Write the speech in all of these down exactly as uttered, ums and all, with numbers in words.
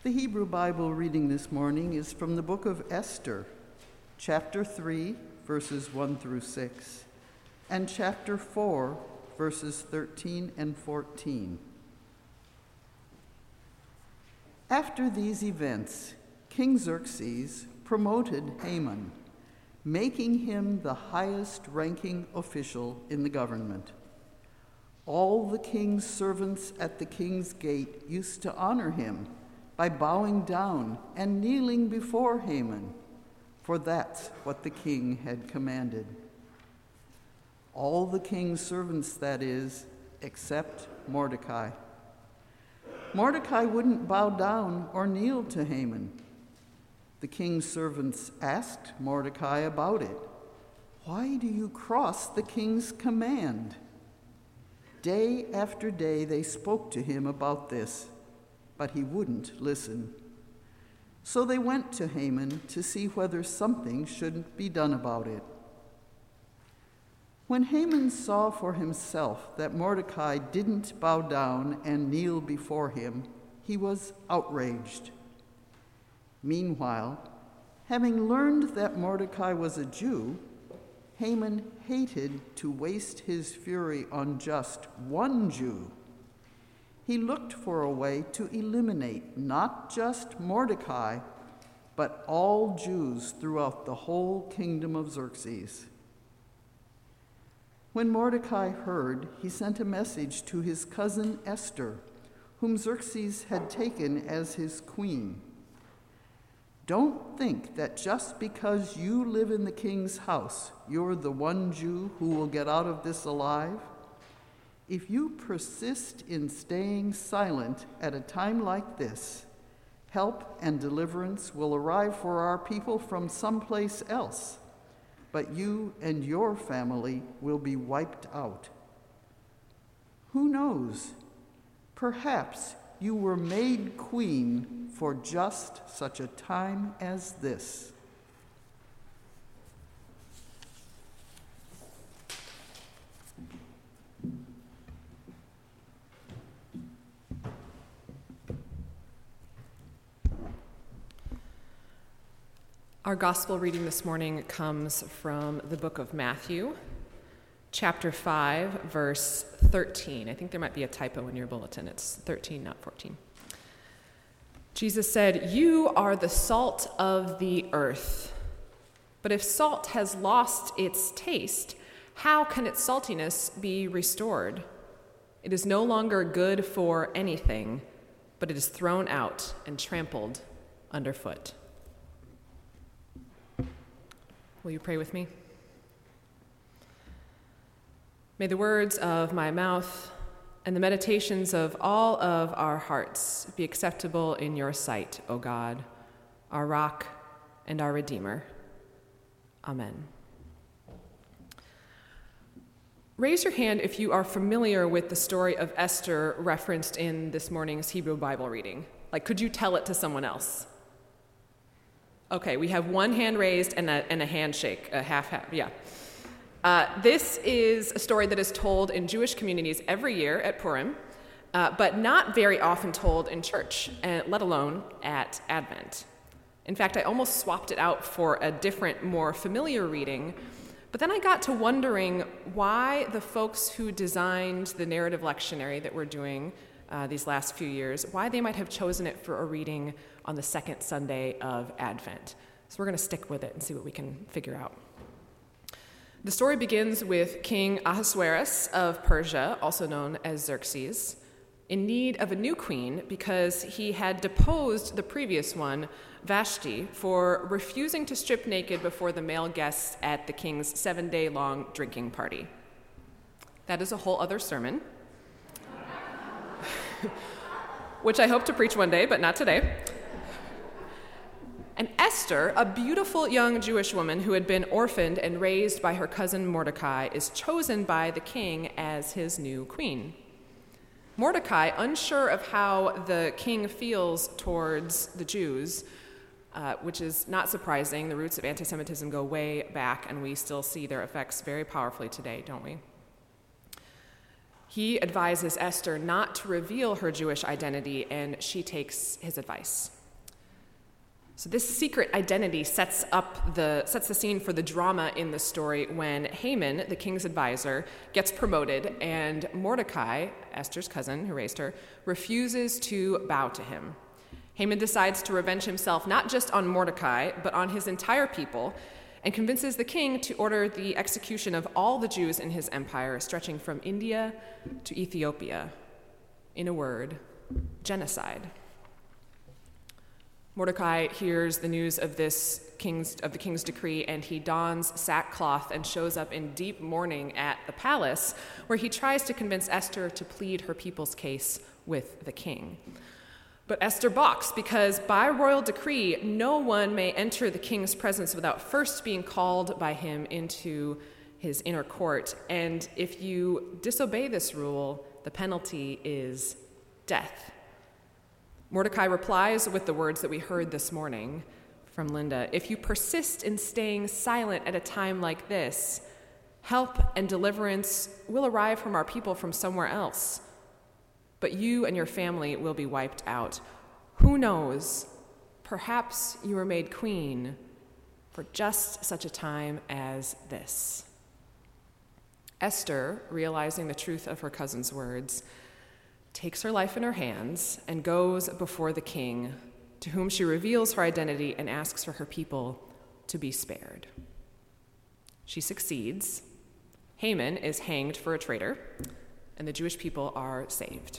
The Hebrew Bible reading this morning is from the book of Esther, chapter three, verses one through six, and chapter four, verses thirteen and fourteen. After these events, King Xerxes promoted Haman, making him the highest-ranking official in the government. All the king's servants at the king's gate used to honor him by bowing down and kneeling before Haman, for that's what the king had commanded. All the king's servants, that is, except Mordecai. Mordecai wouldn't bow down or kneel to Haman. The king's servants asked Mordecai about it. "Why do you cross the king's command?" Day after day they spoke to him about this, but he wouldn't listen. So they went to Haman to see whether something should be done about it. When Haman saw for himself that Mordecai didn't bow down and kneel before him, he was outraged. Meanwhile, having learned that Mordecai was a Jew, Haman hated to waste his fury on just one Jew. He looked for a way to eliminate not just Mordecai, but all Jews throughout the whole kingdom of Xerxes. When Mordecai heard, he sent a message to his cousin Esther, whom Xerxes had taken as his queen. "Don't think that just because you live in the king's house, you're the one Jew who will get out of this alive. If you persist in staying silent at a time like this, help and deliverance will arrive for our people from someplace else, but you and your family will be wiped out. Who knows? Perhaps you were made queen for just such a time as this." Our gospel reading this morning comes from the book of Matthew, chapter five, verse thirteen. I think there might be a typo in your bulletin. It's thirteen, not fourteen. Jesus said, "You are the salt of the earth. But if salt has lost its taste, how can its saltiness be restored? It is no longer good for anything, but it is thrown out and trampled underfoot." Will you pray with me? May the words of my mouth and the meditations of all of our hearts be acceptable in your sight, O God, our rock and our Redeemer. Amen. Raise your hand if you are familiar with the story of Esther referenced in this morning's Hebrew Bible reading. Like, could you tell it to someone else? Okay, we have one hand raised and a, and a handshake, a half-half, yeah. Uh, this is a story that is told in Jewish communities every year at Purim, uh, but not very often told in church, uh, let alone at Advent. In fact, I almost swapped it out for a different, more familiar reading, but then I got to wondering why the folks who designed the narrative lectionary that we're doing uh, these last few years, why they might have chosen it for a reading on the second Sunday of Advent. So we're going to stick with it and see what we can figure out. The story begins with King Ahasuerus of Persia, also known as Xerxes, in need of a new queen because he had deposed the previous one, Vashti, for refusing to strip naked before the male guests at the king's seven-day-long drinking party. That is a whole other sermon, which I hope to preach one day, but not today. And Esther, a beautiful young Jewish woman who had been orphaned and raised by her cousin Mordecai, is chosen by the king as his new queen. Mordecai, unsure of how the king feels towards the Jews, uh, which is not surprising. The roots of anti-Semitism go way back, and we still see their effects very powerfully today, don't we? He advises Esther not to reveal her Jewish identity, and she takes his advice. So this secret identity sets up the sets the scene for the drama in the story when Haman, the king's advisor, gets promoted, and Mordecai, Esther's cousin who raised her, refuses to bow to him. Haman decides to revenge himself not just on Mordecai, but on his entire people, and convinces the king to order the execution of all the Jews in his empire, stretching from India to Ethiopia. In a word, genocide. Mordecai hears the news of this king's of the king's decree, and he dons sackcloth and shows up in deep mourning at the palace, where he tries to convince Esther to plead her people's case with the king. But Esther balks because by royal decree, no one may enter the king's presence without first being called by him into his inner court. And if you disobey this rule, the penalty is death. Mordecai replies with the words that we heard this morning from Linda. If you persist in staying silent at a time like this, help and deliverance will arrive from our people from somewhere else. But you and your family will be wiped out. Who knows? Perhaps you were made queen for just such a time as this. Esther, realizing the truth of her cousin's words, takes her life in her hands and goes before the king, to whom she reveals her identity and asks for her people to be spared. She succeeds. Haman is hanged for a traitor, and the Jewish people are saved.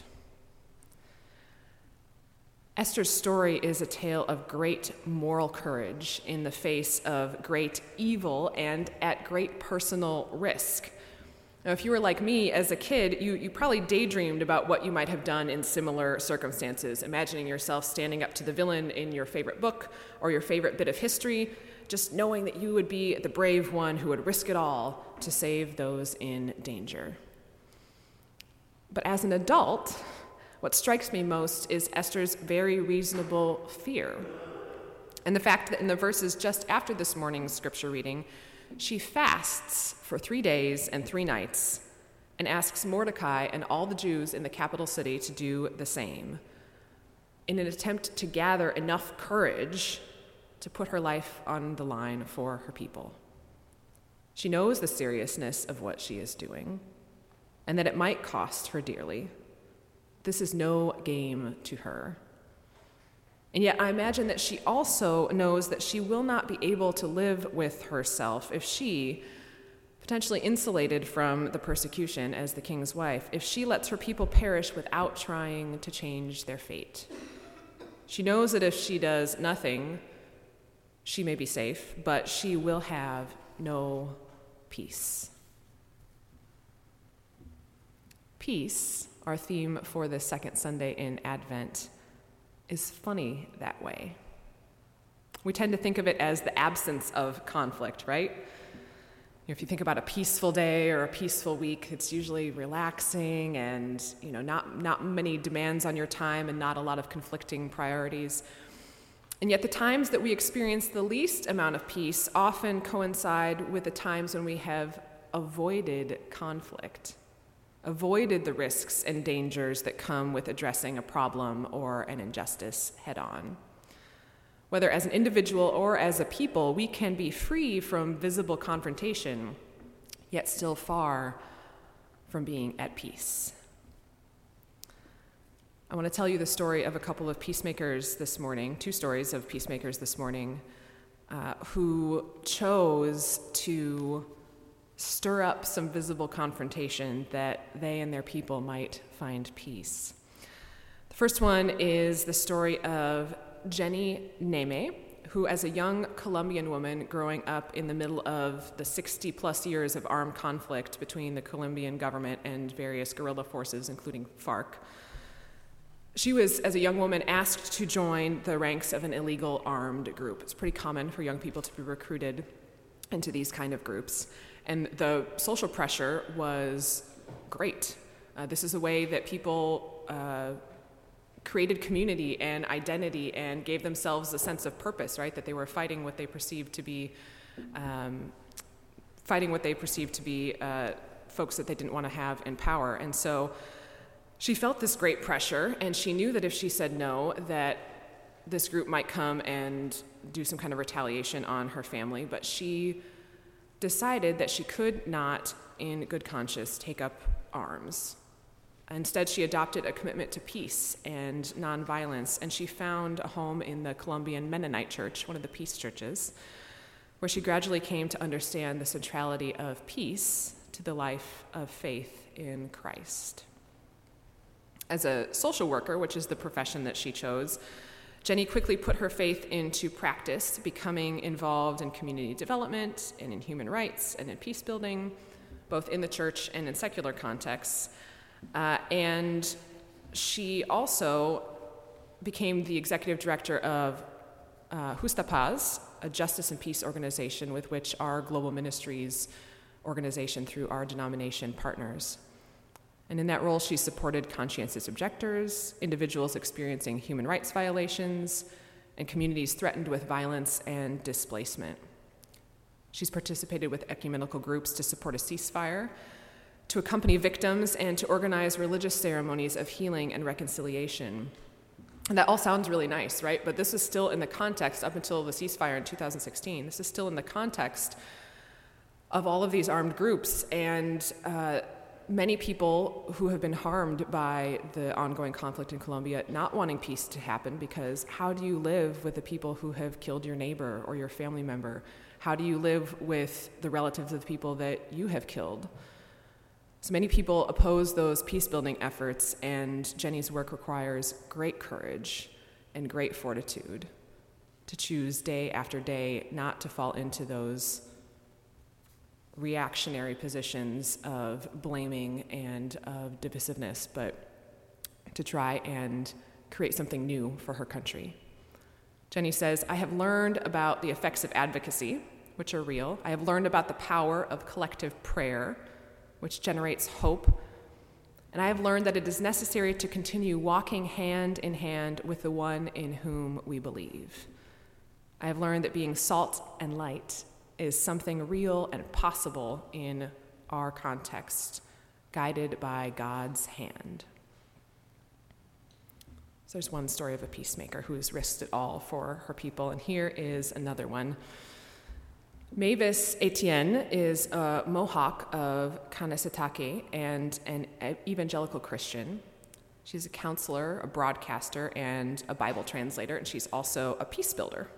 Esther's story is a tale of great moral courage in the face of great evil and at great personal risk. Now, if you were like me as a kid, you, you probably daydreamed about what you might have done in similar circumstances, imagining yourself standing up to the villain in your favorite book or your favorite bit of history, just knowing that you would be the brave one who would risk it all to save those in danger. But as an adult, what strikes me most is Esther's very reasonable fear, and the fact that in the verses just after this morning's scripture reading, she fasts for three days and three nights and asks Mordecai and all the Jews in the capital city to do the same in an attempt to gather enough courage to put her life on the line for her people. She knows the seriousness of what she is doing and that it might cost her dearly. This is no game to her. And yet I imagine that she also knows that she will not be able to live with herself if she, potentially insulated from the persecution as the king's wife, if she lets her people perish without trying to change their fate. She knows that if she does nothing, she may be safe, but she will have no peace. Peace, our theme for the second Sunday in Advent, is funny that way. We tend to think of it as the absence of conflict, right? If you think about a peaceful day or a peaceful week, it's usually relaxing and, you know, not, not many demands on your time and not a lot of conflicting priorities. And yet the times that we experience the least amount of peace often coincide with the times when we have avoided conflict, avoided the risks and dangers that come with addressing a problem or an injustice head-on. Whether as an individual or as a people, we can be free from visible confrontation, yet still far from being at peace. I want to tell you the story of a couple of peacemakers this morning, two stories of peacemakers this morning, uh, who chose to stir up some visible confrontation that they and their people might find peace. The first one is the story of Jenny Neme, who as a young Colombian woman growing up in the middle of the sixty plus years of armed conflict between the Colombian government and various guerrilla forces, including FARC, she was, as a young woman, asked to join the ranks of an illegal armed group. It's pretty common for young people to be recruited into these kind of groups. And the social pressure was great. Uh, this is a way that people uh, created community and identity and gave themselves a sense of purpose, right? That they were fighting what they perceived to be, um, fighting what they perceived to be uh, folks that they didn't want to have in power. And so she felt this great pressure, and she knew that if she said no, that this group might come and do some kind of retaliation on her family, but she decided that she could not, in good conscience, take up arms. Instead, she adopted a commitment to peace and nonviolence, and she found a home in the Colombian Mennonite Church, one of the peace churches, where she gradually came to understand the centrality of peace to the life of faith in Christ. As a social worker, which is the profession that she chose, Jenny quickly put her faith into practice, becoming involved in community development and in human rights and in peace building, both in the church and in secular contexts. Uh, and she also became the executive director of uh, Justa Paz, a justice and peace organization with which our global ministries organization through our denomination partners. And in that role, she supported conscientious objectors, individuals experiencing human rights violations, and communities threatened with violence and displacement. She's participated with ecumenical groups to support a ceasefire, to accompany victims, and to organize religious ceremonies of healing and reconciliation. And that all sounds really nice, right? But this is still in the context, up until the ceasefire in two thousand sixteen, this is still in the context of all of these armed groups, and uh, many people who have been harmed by the ongoing conflict in Colombia not wanting peace to happen, because how do you live with the people who have killed your neighbor or your family member? How do you live with the relatives of the people that you have killed? So many people oppose those peace-building efforts, and Jenny's work requires great courage and great fortitude to choose day after day not to fall into those reactionary positions of blaming and of divisiveness, but to try and create something new for her country. Jenny says, I have learned about the effects of advocacy, which are real. I have learned about the power of collective prayer, which generates hope. And I have learned that it is necessary to continue walking hand in hand with the one in whom we believe. I have learned that being salt and light is something real and possible in our context, guided by God's hand. So there's one story of a peacemaker who's risked it all for her people, and here is another one. Mavis Etienne is a Mohawk of Kanesatake and an evangelical Christian. She's a counselor, a broadcaster, and a Bible translator, and she's also a peace builder.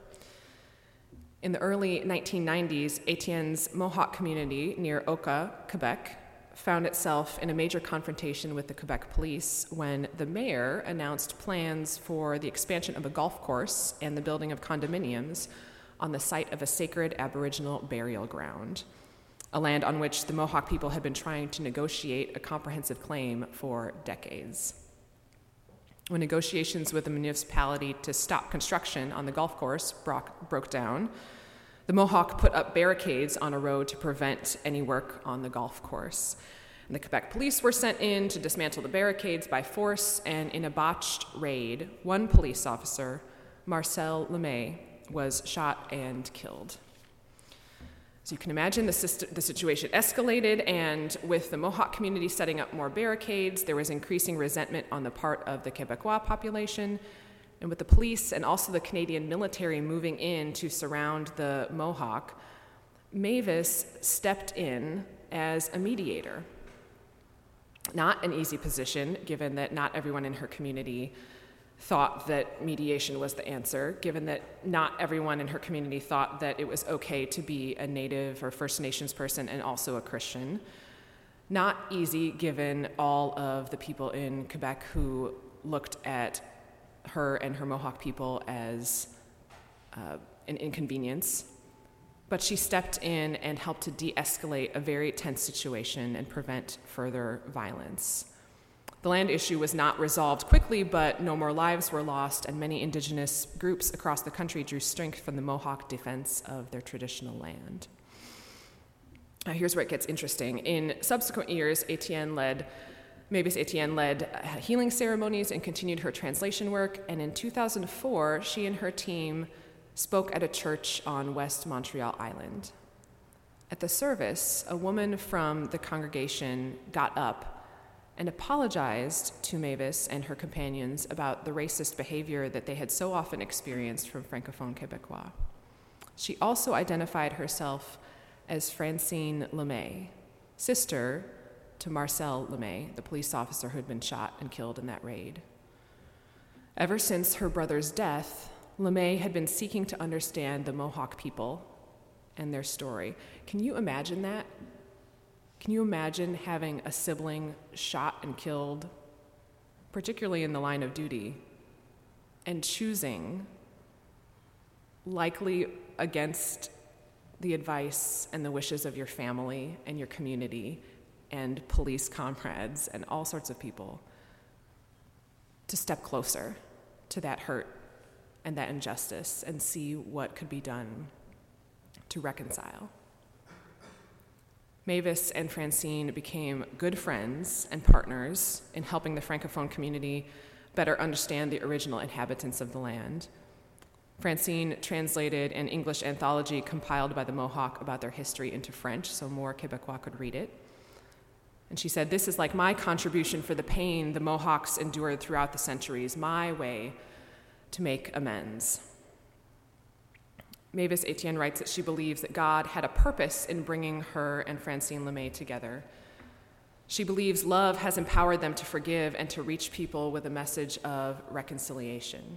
In the early nineteen nineties, Etienne's Mohawk community near Oka, Quebec, found itself in a major confrontation with the Quebec police when the mayor announced plans for the expansion of a golf course and the building of condominiums on the site of a sacred Aboriginal burial ground, a land on which the Mohawk people had been trying to negotiate a comprehensive claim for decades. When negotiations with the municipality to stop construction on the golf course broke down, the Mohawk put up barricades on a road to prevent any work on the golf course. And the Quebec police were sent in to dismantle the barricades by force, and in a botched raid, one police officer, Marcel Lemay, was shot and killed. So you can imagine the, syst- the situation escalated, and with the Mohawk community setting up more barricades, there was increasing resentment on the part of the Quebecois population, and with the police and also the Canadian military moving in to surround the Mohawk, Mavis stepped in as a mediator. Not an easy position, given that not everyone in her community thought that mediation was the answer, given that not everyone in her community thought that it was okay to be a Native or First Nations person and also a Christian. Not easy, given all of the people in Quebec who looked at her and her Mohawk people as uh, an inconvenience. But she stepped in and helped to de-escalate a very tense situation and prevent further violence. The land issue was not resolved quickly, but no more lives were lost, and many indigenous groups across the country drew strength from the Mohawk defense of their traditional land. Now, here's where it gets interesting. In subsequent years, Etienne led, Mavis Etienne led healing ceremonies and continued her translation work, and in two thousand four, she and her team spoke at a church on West Montreal Island. At the service, a woman from the congregation got up and apologized to Mavis and her companions about the racist behavior that they had so often experienced from Francophone Québécois. She also identified herself as Francine LeMay, sister to Marcel LeMay, the police officer who had been shot and killed in that raid. Ever since her brother's death, LeMay had been seeking to understand the Mohawk people and their story. Can you imagine that? Can you imagine having a sibling shot and killed, particularly in the line of duty, and choosing, likely against the advice and the wishes of your family and your community and police comrades and all sorts of people, to step closer to that hurt and that injustice and see what could be done to reconcile? Mavis and Francine became good friends and partners in helping the Francophone community better understand the original inhabitants of the land. Francine translated an English anthology compiled by the Mohawk about their history into French so more Quebecois could read it. And she said, "This is like my contribution for the pain the Mohawks endured throughout the centuries, my way to make amends." Mavis Etienne writes that she believes that God had a purpose in bringing her and Francine LeMay together. She believes love has empowered them to forgive and to reach people with a message of reconciliation.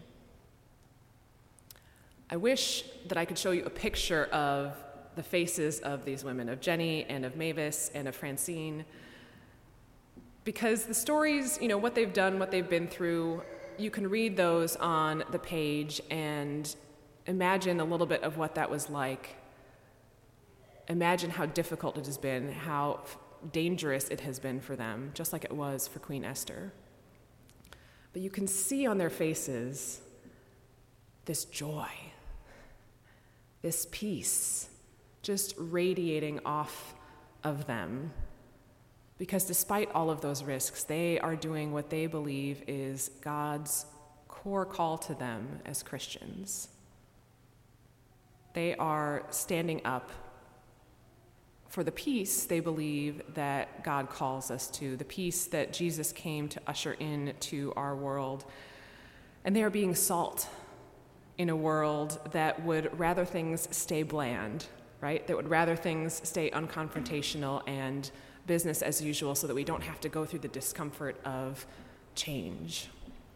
I wish that I could show you a picture of the faces of these women, of Jenny and of Mavis and of Francine, because the stories, you know, what they've done, what they've been through, you can read those on the page and imagine a little bit of what that was like. Imagine how difficult it has been, how dangerous it has been for them, just like it was for Queen Esther. But you can see on their faces this joy, this peace, just radiating off of them. Because despite all of those risks, they are doing what they believe is God's core call to them as Christians. They are standing up for the peace they believe that God calls us to, the peace that Jesus came to usher into our world. And they are being salt in a world that would rather things stay bland, right? That would rather things stay unconfrontational and business as usual so that we don't have to go through the discomfort of change.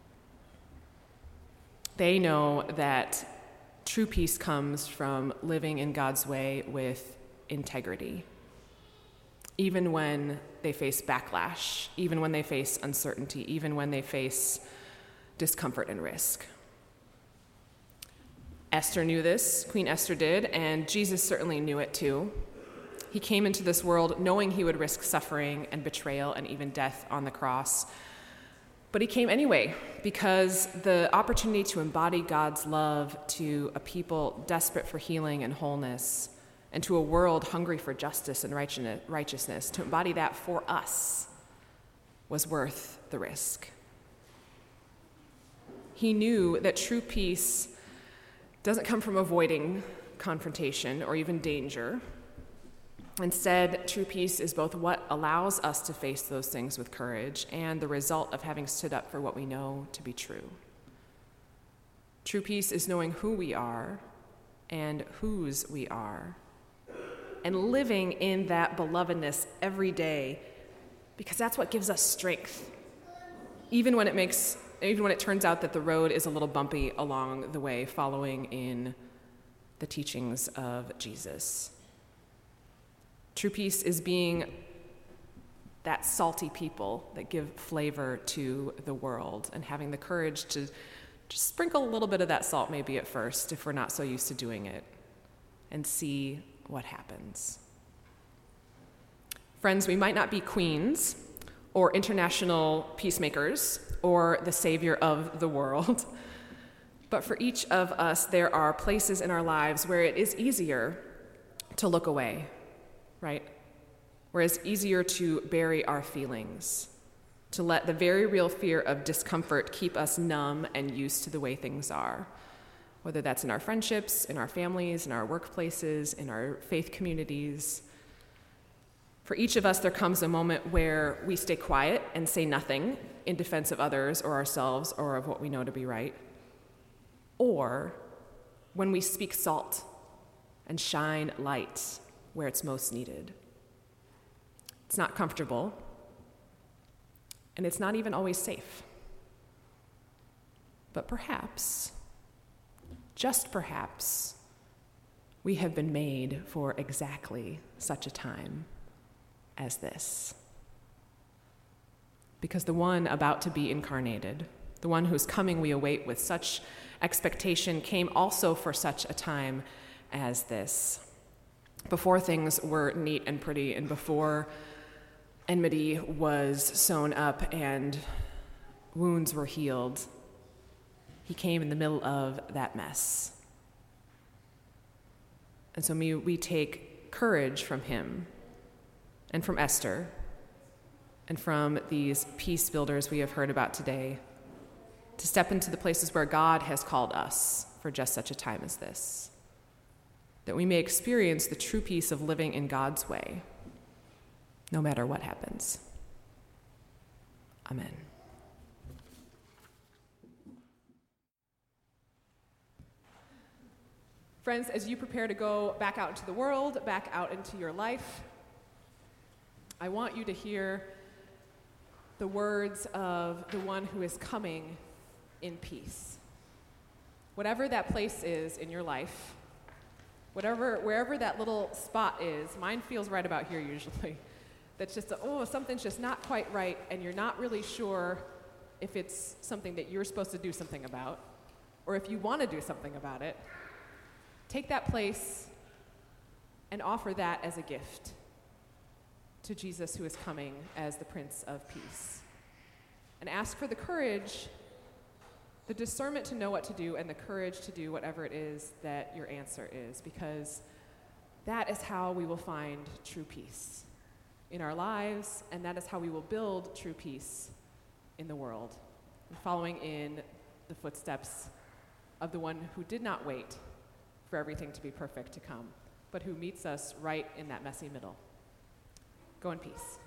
They know that true peace comes from living in God's way with integrity, even when they face backlash, even when they face uncertainty, even when they face discomfort and risk. Esther knew this, Queen Esther did, and Jesus certainly knew it too. He came into this world knowing he would risk suffering and betrayal and even death on the cross. But he came anyway, because the opportunity to embody God's love to a people desperate for healing and wholeness, and to a world hungry for justice and righteousness, to embody that for us was worth the risk. He knew that true peace doesn't come from avoiding confrontation or even danger. Instead, true peace is both what allows us to face those things with courage and the result of having stood up for what we know to be true. True peace is knowing who we are and whose we are, and living in that belovedness every day, because that's what gives us strength, even when it makes, even when it turns out that the road is a little bumpy along the way, following in the teachings of Jesus. True peace is being that salty people that give flavor to the world and having the courage to just sprinkle a little bit of that salt maybe at first if we're not so used to doing it and see what happens. Friends, we might not be queens or international peacemakers or the savior of the world, but for each of us there are places in our lives where it is easier to look away, right? Where it's easier to bury our feelings, to let the very real fear of discomfort keep us numb and used to the way things are, whether that's in our friendships, in our families, in our workplaces, in our faith communities. For each of us, there comes a moment where we stay quiet and say nothing in defense of others or ourselves or of what we know to be right. Or when we speak salt and shine light where it's most needed. It's not comfortable, and it's not even always safe. But perhaps, just perhaps, we have been made for exactly such a time as this. Because the one about to be incarnated, the one whose coming we await with such expectation, came also for such a time as this. Before things were neat and pretty, and before enmity was sewn up and wounds were healed, he came in the middle of that mess. And so we, we take courage from him and from Esther and from these peace builders we have heard about today to step into the places where God has called us for just such a time as this, that we may experience the true peace of living in God's way, no matter what happens. Amen. Friends, as you prepare to go back out into the world, back out into your life, I want you to hear the words of the one who is coming in peace. Whatever that place is in your life, whatever, wherever that little spot is, mine feels right about here usually, that's just, a, oh, something's just not quite right, and you're not really sure if it's something that you're supposed to do something about, or if you want to do something about it. Take that place and offer that as a gift to Jesus, who is coming as the Prince of Peace. And ask for the courage, the discernment to know what to do, and the courage to do whatever it is that your answer is, because that is how we will find true peace in our lives, and that is how we will build true peace in the world, following in the footsteps of the one who did not wait for everything to be perfect to come, but who meets us right in that messy middle. Go in peace.